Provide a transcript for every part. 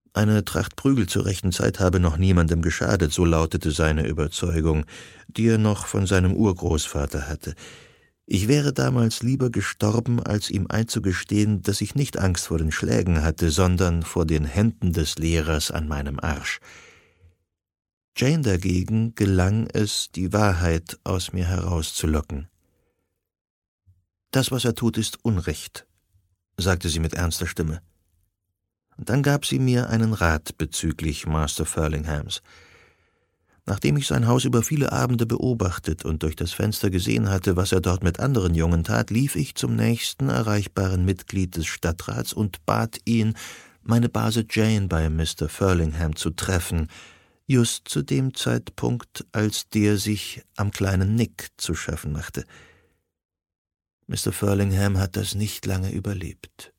Eine Tracht Prügel zur rechten Zeit habe noch niemandem geschadet, so lautete seine Überzeugung, die er noch von seinem Urgroßvater hatte. Ich wäre damals lieber gestorben, als ihm einzugestehen, dass ich nicht Angst vor den Schlägen hatte, sondern vor den Händen des Lehrers an meinem Arsch. Jane dagegen gelang es, die Wahrheit aus mir herauszulocken. »Das, was er tut, ist Unrecht«, sagte sie mit ernster Stimme. Und dann gab sie mir einen Rat bezüglich Master Furlinghams. Nachdem ich sein Haus über viele Abende beobachtet und durch das Fenster gesehen hatte, was er dort mit anderen Jungen tat, lief ich zum nächsten erreichbaren Mitglied des Stadtrats und bat ihn, meine Base Jane bei Mr. Furlingham zu treffen, just zu dem Zeitpunkt, als der sich am kleinen Nick zu schaffen machte. Mr. Furlingham hat das nicht lange überlebt.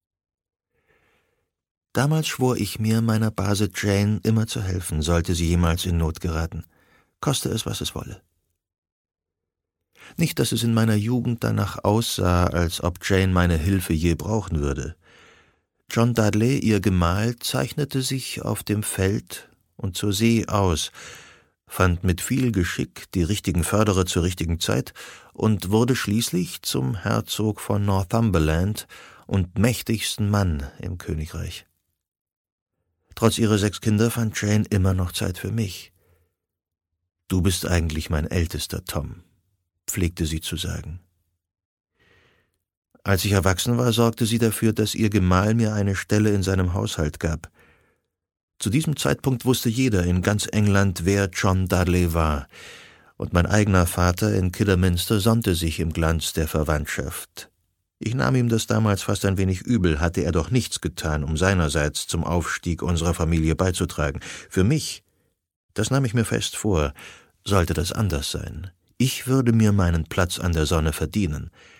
Damals schwor ich mir, meiner Base Jane immer zu helfen, sollte sie jemals in Not geraten, koste es, was es wolle. Nicht, dass es in meiner Jugend danach aussah, als ob Jane meine Hilfe je brauchen würde. John Dudley, ihr Gemahl, zeichnete sich auf dem Feld und zur See aus, fand mit viel Geschick die richtigen Förderer zur richtigen Zeit und wurde schließlich zum Herzog von Northumberland und mächtigsten Mann im Königreich. Trotz ihrer 6 Kinder fand Jane immer noch Zeit für mich. »Du bist eigentlich mein Ältester, Tom«, pflegte sie zu sagen. Als ich erwachsen war, sorgte sie dafür, dass ihr Gemahl mir eine Stelle in seinem Haushalt gab. Zu diesem Zeitpunkt wusste jeder in ganz England, wer John Dudley war, und mein eigener Vater in Kidderminster sonnte sich im Glanz der Verwandtschaft. Ich nahm ihm das damals fast ein wenig übel, hatte er doch nichts getan, um seinerseits zum Aufstieg unserer Familie beizutragen. Für mich, das nahm ich mir fest vor, sollte das anders sein. Ich würde mir meinen Platz an der Sonne verdienen.